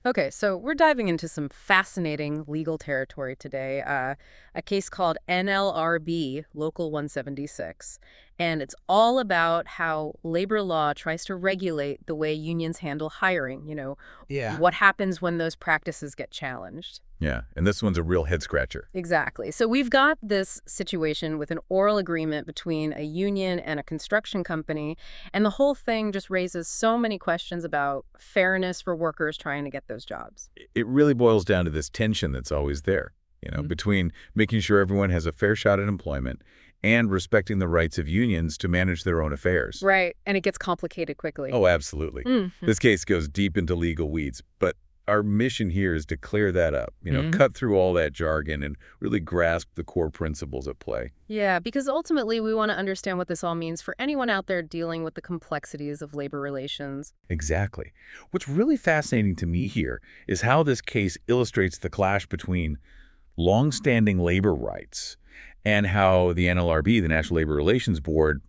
Okay, so we're diving into some fascinating legal territory today. A case called NLRB Local 176. And it's all about how labor law tries to regulate the way unions handle hiring. Yeah. What happens when those practices get challenged. Yeah, and this one's a real head scratcher. Exactly. So we've got this situation with an oral agreement between a union and a construction company, and the whole thing just raises so many questions about fairness for workers trying to get those jobs. It really boils down to this tension that's always there, Mhm. between making sure everyone has a fair shot at employment and respecting the rights of unions to manage their own affairs. Right, and it gets complicated quickly. Oh, absolutely. Mhm. This case goes deep into legal weeds, but our mission here is to clear that up, Mhm. cut through all that jargon and really grasp the core principles at play. Yeah, because ultimately we want to understand what this all means for anyone out there dealing with the complexities of labor relations. Exactly. What's really fascinating to me here is how this case illustrates the clash between longstanding labor rights and how the NLRB, the National Labor Relations Board,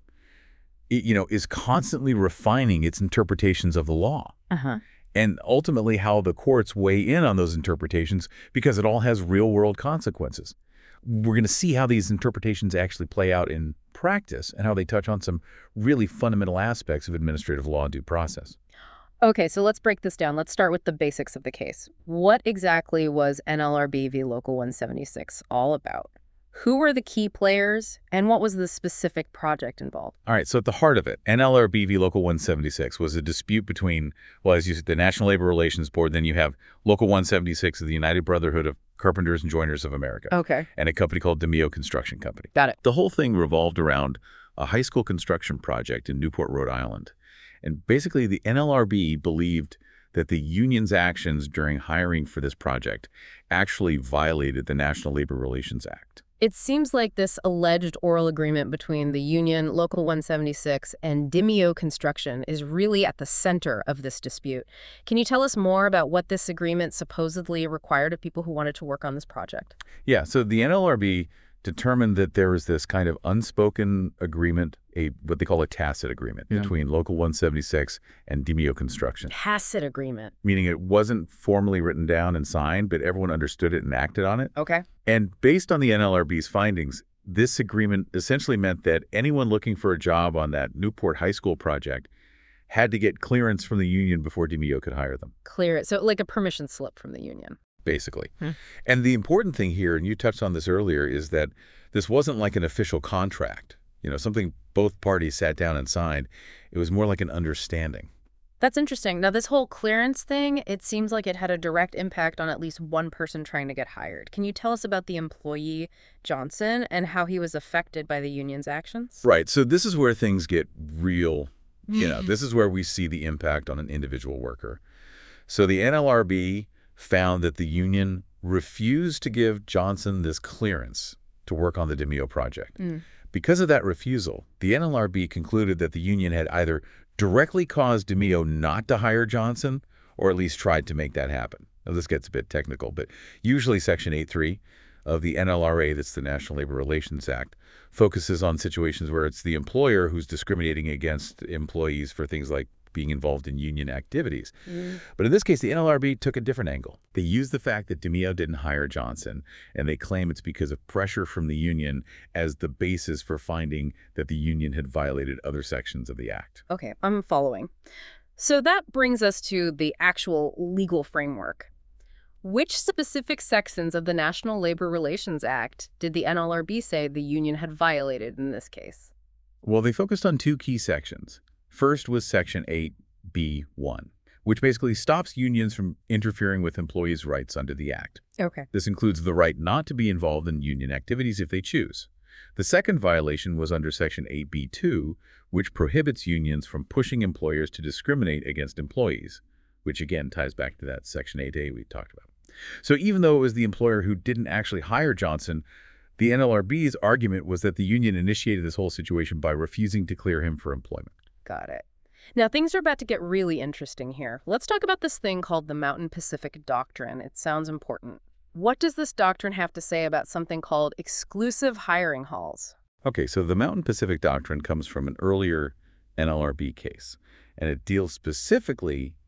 is constantly refining its interpretations of the law. Uh-huh. And ultimately how the courts weigh in on those interpretations because it all has real-world consequences. We're going to see how these interpretations actually play out in practice and how they touch on some really fundamental aspects of administrative law and due process. Okay, so let's break this down. Let's start with the basics of the case. What exactly was NLRB v. Local 176 all about? Who were the key players, and what was the specific project involved? All right, so at the heart of it, NLRB v. Local 176 was a dispute between, well, as you said, the National Labor Relations Board, then you have Local 176 of the United Brotherhood of Carpenters and Joiners of America, Okay, and a company called DeMio Construction Company. got it. The whole thing revolved around a high school construction project in Newport, Rhode Island. And basically, the NLRB believed that the union's actions during hiring for this project actually violated the National Labor Relations Act. It seems like this alleged oral agreement between the union, Local 176, and Dimeo Construction is really at the center of this dispute. Can you tell us more about what this agreement supposedly required of people who wanted to work on this project? Yeah, so the NLRB determined that there was this kind of unspoken agreement, what they call a tacit agreement, between Local 176 and DeMio Construction, Tacit agreement. meaning it wasn't formally written down and signed, but everyone understood it and acted on it. Okay. And based on the NLRB's findings, this agreement essentially meant that anyone looking for a job on that Newport High School project had to get clearance from the union before DeMio could hire them, Clear it. So like a permission slip from the union. basically. Hmm. And the important thing here, and you touched on this earlier, is that this wasn't like an official contract, something both parties sat down and signed. It was more like an understanding. That's interesting. Now, this whole clearance thing, it seems like it had a direct impact on at least one person trying to get hired. Can you tell us about the employee, Johnson, and how he was affected by the union's actions? Right. So this is where things get real. This is where we see the impact on an individual worker. So the NLRB found that the union refused to give Johnson this clearance to work on the DeMio project. Mm. Because of that refusal, the NLRB concluded that the union had either directly caused DeMio not to hire Johnson or at least tried to make that happen. Now, this gets a bit technical, but usually Section 8.3 of the NLRA, that's the National Labor Relations Act, focuses on situations where it's the employer who's discriminating against employees for things like being involved in union activities. Mm. But in this case, the NLRB took a different angle. They used the fact that DeMio didn't hire Johnson, and they claim it's because of pressure from the union as the basis for finding that the union had violated other sections of the act. Okay, I'm following. So that brings us to the actual legal framework. Which specific sections of the National Labor Relations Act did the NLRB say the union had violated in this case? Well, they focused on two key sections. First was Section 8B1, which basically stops unions from interfering with employees' rights under the Act. Okay. This includes the right not to be involved in union activities if they choose. The second violation was under Section 8B2, which prohibits unions from pushing employers to discriminate against employees, which again ties back to that Section 8A we talked about. So even though it was the employer who didn't actually hire Johnson, the NLRB's argument was that the union initiated this whole situation by refusing to clear him for employment. Got it. Now, things are about to get really interesting here. Let's talk about this thing called the Mountain Pacific Doctrine. It sounds important. What does this doctrine have to say about something called exclusive hiring halls? Okay, so the Mountain Pacific Doctrine comes from an earlier NLRB case, and it deals specifically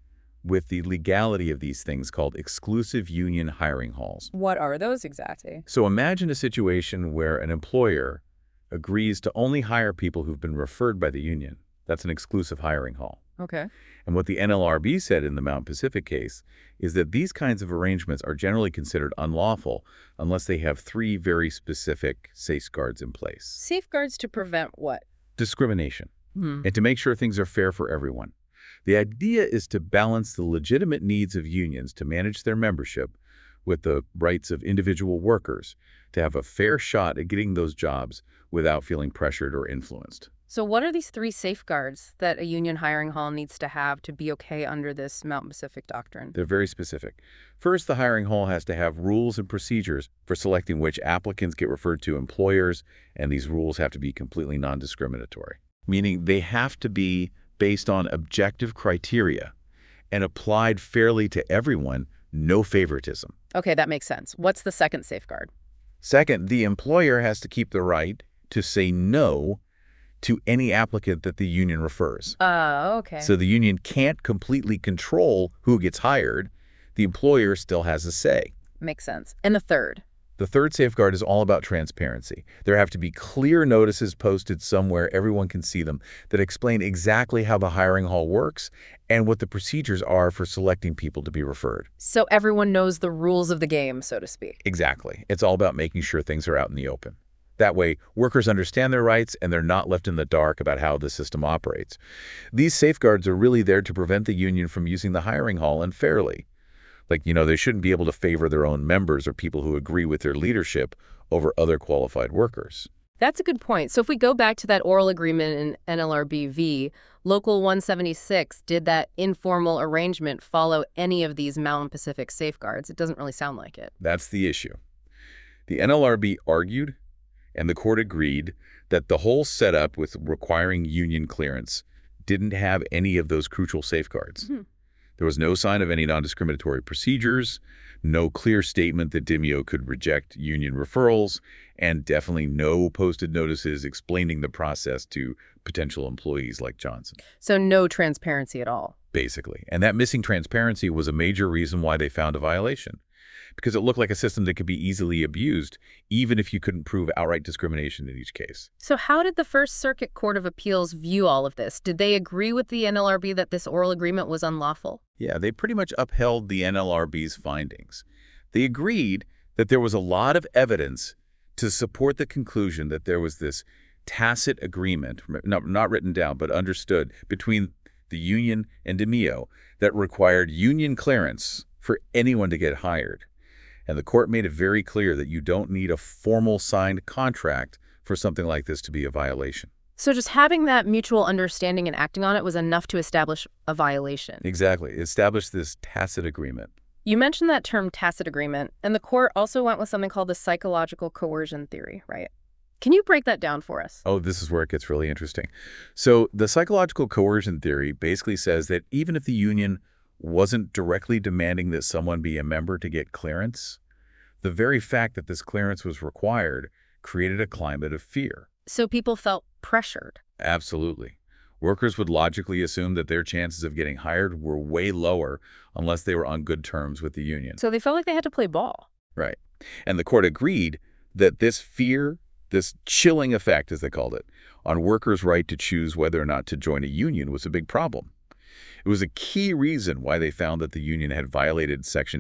with the legality of these things called exclusive union hiring halls. What are those exactly? So imagine a situation where an employer agrees to only hire people who've been referred by the union. That's an exclusive hiring hall. Okay. And what the NLRB said in the Mount Pacific case is that these kinds of arrangements are generally considered unlawful unless they have three very specific safeguards in place. Safeguards to prevent what? Discrimination, and to make sure things are fair for everyone. The idea is to balance the legitimate needs of unions to manage their membership with the rights of individual workers to have a fair shot at getting those jobs without feeling pressured or influenced. So what are these three safeguards that a union hiring hall needs to have to be okay under this Mountain Pacific doctrine? They're very specific. First, the hiring hall has to have rules and procedures for selecting which applicants get referred to employers, and these rules have to be completely non-discriminatory, meaning they have to be based on objective criteria and applied fairly to everyone, no favoritism. Okay, that makes sense. What's the second safeguard? Second, the employer has to keep the right to say no to any applicant that the union refers. Okay. So the union can't completely control who gets hired. The employer still has a say. Makes sense. And the third? The third safeguard is all about transparency. There have to be clear notices posted somewhere everyone can see them that explain exactly how the hiring hall works and what the procedures are for selecting people to be referred. So everyone knows the rules of the game, so to speak. Exactly. It's all about making sure things are out in the open. That way, workers understand their rights and they're not left in the dark about how the system operates. These safeguards are really there to prevent the union from using the hiring hall unfairly. Like, they shouldn't be able to favor their own members or people who agree with their leadership over other qualified workers. That's a good point. So if we go back to that oral agreement in NLRB-V, Local 176, did that informal arrangement follow any of these Mountain Pacific safeguards? It doesn't really sound like it. That's the issue. The NLRB argued, and the court agreed, that the whole setup with requiring union clearance didn't have any of those crucial safeguards. There was no sign of any non-discriminatory procedures, no clear statement that Demio could reject union referrals, and definitely no posted notices explaining the process to potential employees like Johnson. So no transparency at all. Basically. And that missing transparency was a major reason why they found a violation, because it looked like a system that could be easily abused, even if you couldn't prove outright discrimination in each case. So how did the First Circuit Court of Appeals view all of this? Did they agree with the NLRB that this oral agreement was unlawful? Yeah, they pretty much upheld the NLRB's findings. They agreed that there was a lot of evidence to support the conclusion that there was this tacit agreement, not written down, but understood, between the union and Demio that required union clearance for anyone to get hired. And the court made it very clear that you don't need a formal signed contract for something like this to be a violation. So just having that mutual understanding and acting on it was enough to establish a violation. Exactly. It established this tacit agreement. You mentioned that term tacit agreement, and the court also went with something called the psychological coercion theory, right? Can you break that down for us? Oh, this is where it gets really interesting. So the psychological coercion theory basically says that even if the union wasn't directly demanding that someone be a member to get clearance, the very fact that this clearance was required created a climate of fear. So people felt pressured. Absolutely. Workers would logically assume that their chances of getting hired were way lower unless they were on good terms with the union. So they felt like they had to play ball. Right. And the court agreed that this fear, this chilling effect, as they called it, on workers' right to choose whether or not to join a union was a big problem. It was a key reason why they found that the union had violated Section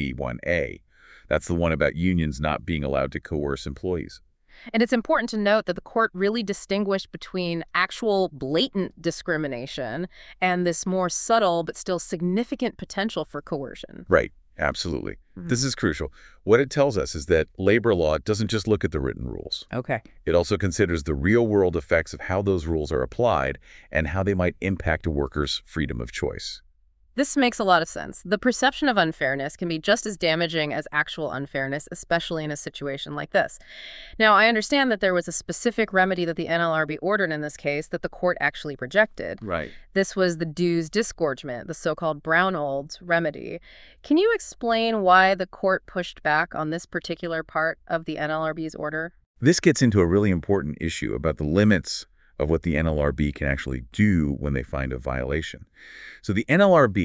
8B1A. That's the one about unions not being allowed to coerce employees. And it's important to note that the court really distinguished between actual blatant discrimination and this more subtle but still significant potential for coercion. Right. Absolutely. This is crucial. What it tells us is that labor law doesn't just look at the written rules. Okay. It also considers the real-world effects of how those rules are applied and how they might impact a worker's freedom of choice. This makes a lot of sense. The perception of unfairness can be just as damaging as actual unfairness, especially in a situation like this. Now, I understand that there was a specific remedy that the NLRB ordered in this case that the court actually rejected. Right. This was the dues disgorgement, the so-called Brown-Olds remedy. Can you explain why the court pushed back on this particular part of the NLRB's order? This gets into a really important issue about the limits of what the NLRB can actually do when they find a violation. So the NLRB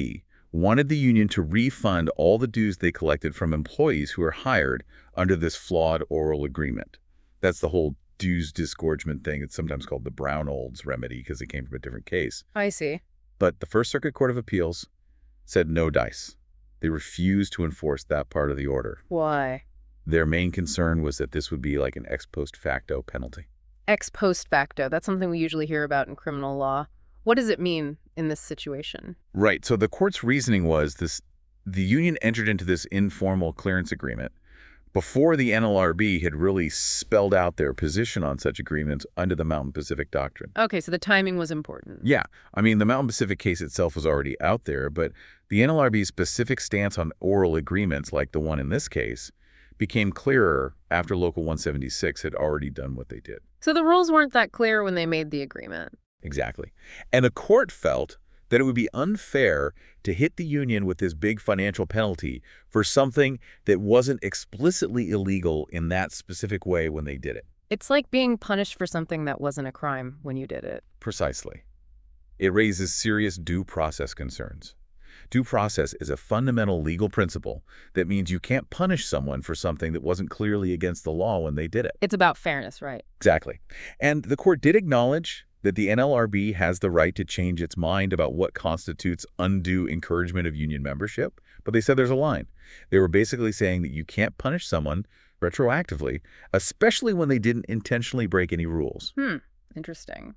wanted the union to refund all the dues they collected from employees who were hired under this flawed oral agreement. That's the whole dues disgorgement thing. It's sometimes called the Brown-Olds remedy because it came from a different case. I see. But the First Circuit Court of Appeals said no dice. They refused to enforce that part of the order. Why? Their main concern was that this would be like an ex post facto penalty. Ex post facto. That's something we usually hear about in criminal law. What does it mean in this situation? Right. So the court's reasoning was the union entered into this informal clearance agreement before the NLRB had really spelled out their position on such agreements under the Mountain Pacific Doctrine. Okay, so the timing was important. Yeah. I mean, the Mountain Pacific case itself was already out there, but the NLRB's specific stance on oral agreements, like the one in this case, became clearer after Local 176 had already done what they did. So the rules weren't that clear when they made the agreement. Exactly. And the court felt that it would be unfair to hit the union with this big financial penalty for something that wasn't explicitly illegal in that specific way when they did it. It's like being punished for something that wasn't a crime when you did it. Precisely. It raises serious due process concerns. Due process is a fundamental legal principle that means you can't punish someone for something that wasn't clearly against the law when they did it. It's about fairness, right? Exactly. And the court did acknowledge that the NLRB has the right to change its mind about what constitutes undue encouragement of union membership, but they said there's a line. They were basically saying that you can't punish someone retroactively, especially when they didn't intentionally break any rules. Interesting.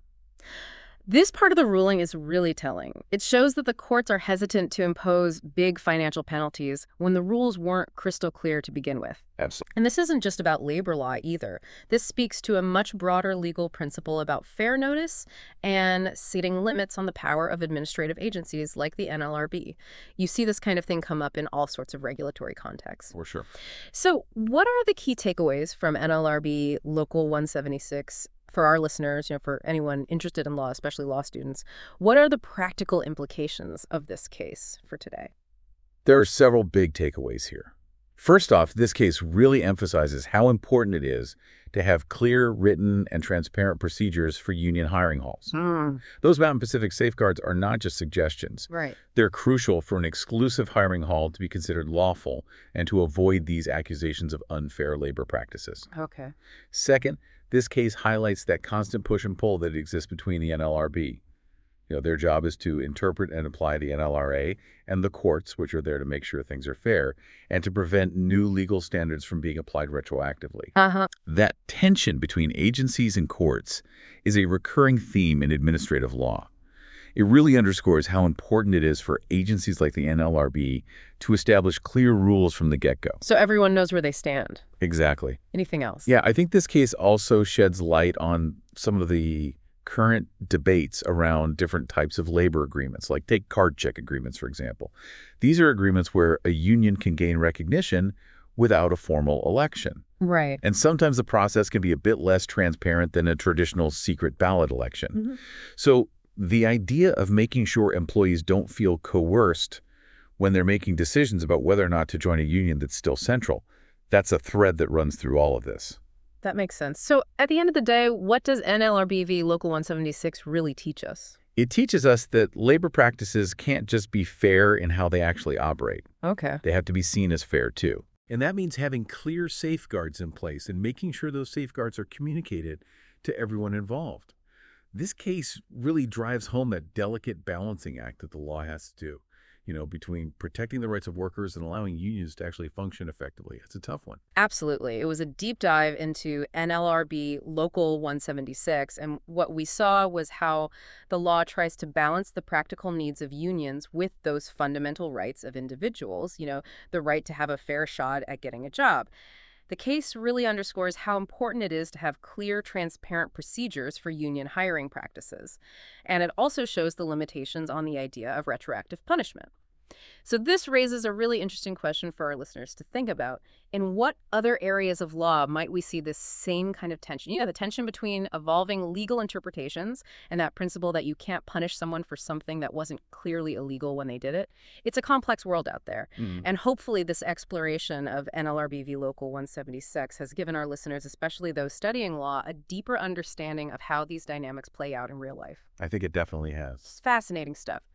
This part of the ruling is really telling. It shows that the courts are hesitant to impose big financial penalties when the rules weren't crystal clear to begin with. Absolutely. And this isn't just about labor law either. This speaks to a much broader legal principle about fair notice and setting limits on the power of administrative agencies like the NLRB. You see this kind of thing come up in all sorts of regulatory contexts. For sure. So what are the key takeaways from NLRB Local 176 for our listeners, for anyone interested in law, especially law students? What are the practical implications of this case for today? There are several big takeaways here. First off, this case really emphasizes how important it is to have clear, written, and transparent procedures for union hiring halls. Those Mountain Pacific safeguards are not just suggestions. Right. They're crucial for an exclusive hiring hall to be considered lawful and to avoid these accusations of unfair labor practices. Okay. Second, this case highlights that constant push and pull that exists between the NLRB. Their job is to interpret and apply the NLRA and the courts, which are there to make sure things are fair, and to prevent new legal standards from being applied retroactively. That tension between agencies and courts is a recurring theme in administrative law. It really underscores how important it is for agencies like the NLRB to establish clear rules from the get-go. So everyone knows where they stand. Exactly. Anything else? Yeah, I think this case also sheds light on some of the current debates around different types of labor agreements, like take card check agreements, for example. These are agreements where a union can gain recognition without a formal election. Right. And sometimes the process can be a bit less transparent than a traditional secret ballot election. So the idea of making sure employees don't feel coerced when they're making decisions about whether or not to join a union that's still central, that's a thread that runs through all of this. That makes sense. So at the end of the day, what does NLRB v. Local 176 really teach us? It teaches us that labor practices can't just be fair in how they actually operate. Okay. They have to be seen as fair, too. And that means having clear safeguards in place and making sure those safeguards are communicated to everyone involved. This case really drives home that delicate balancing act that the law has to do, between protecting the rights of workers and allowing unions to actually function effectively. It's a tough one. Absolutely. It was a deep dive into NLRB Local 176, and what we saw was how the law tries to balance the practical needs of unions with those fundamental rights of individuals, the right to have a fair shot at getting a job. The case really underscores how important it is to have clear, transparent procedures for union hiring practices. And it also shows the limitations on the idea of retroactive punishment. So this raises a really interesting question for our listeners to think about. In what other areas of law might we see this same kind of tension? The tension between evolving legal interpretations and that principle that you can't punish someone for something that wasn't clearly illegal when they did it. It's a complex world out there. And hopefully this exploration of NLRB v. Local 176 has given our listeners, especially those studying law, a deeper understanding of how these dynamics play out in real life. I think it definitely has. It's fascinating stuff.